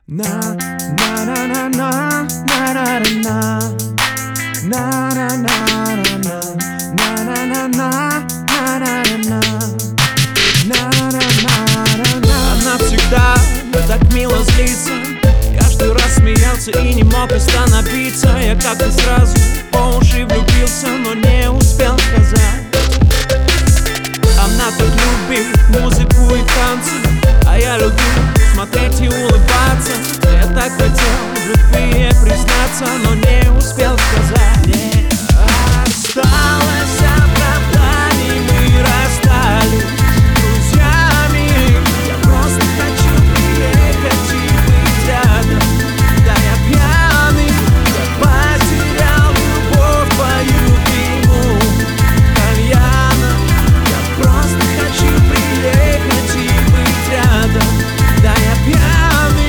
Na na na na na na na na na na na na на Она всегда так мило злится, каждый раз смеялся и не мог остановиться. Я как-то сразу по уши влюбился, но не успел сказать. Она так любит музыку и танцы, а я люблю смотреть и улыбаться. Я так хотел в любви ей признаться, но не успел сказать. Осталось оправданий, мы расстались друзьями. Я просто хочу приехать и быть рядом. Да я пьяный, я потерял любовь твою дыму кальяна. Я просто хочу приехать и быть рядом. Да я пьяный.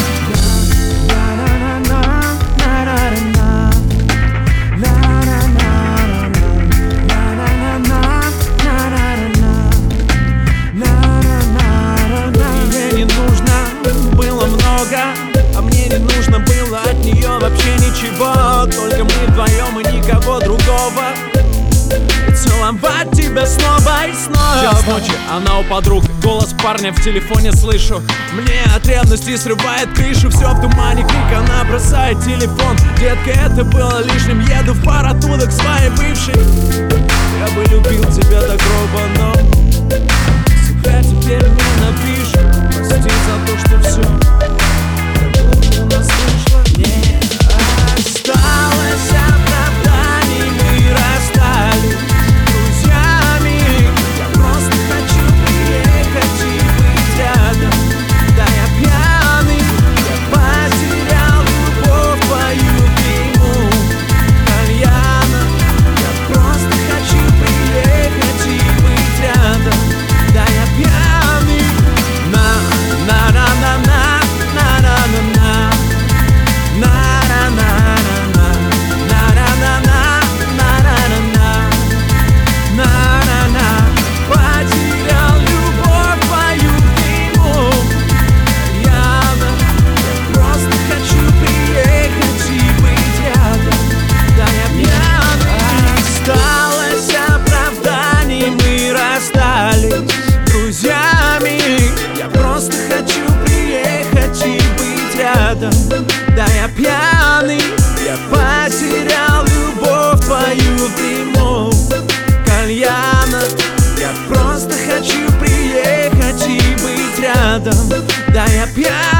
А мне не нужно было от нее вообще ничего, только мы вдвоем и никого другого. И целовать тебя снова и снова. Час ночи, она у подруг, голос парня в телефоне слышу. Мне от ревности срывает крышу, все в тумане, крик, она бросает телефон. Детка, это было лишним, еду в пар оттуда к своей бывшей. Я бы любил тебя до гроба, но себя теперь ненавижу. Прости за то, что все осталось оправданий, мы расстались друзьями. Я просто хочу приехать и быть рядом. Да я пьяный, я потерял любовь твою дыму кальяна. Я просто хочу приехать и быть рядом. Да я пьяный. На-на-на-на-на, на-на-на-на. Потерял любовь твою дыму кальяна. Я просто хочу приехать и быть рядом. Да я пьяный. Осталось оправданий, мы расстались друзьями. Я просто хочу приехать и быть рядом. Да я пьяный, я потерял любовь твою в дыму кальяна. Я просто хочу приехать и быть рядом. Да я пьяный.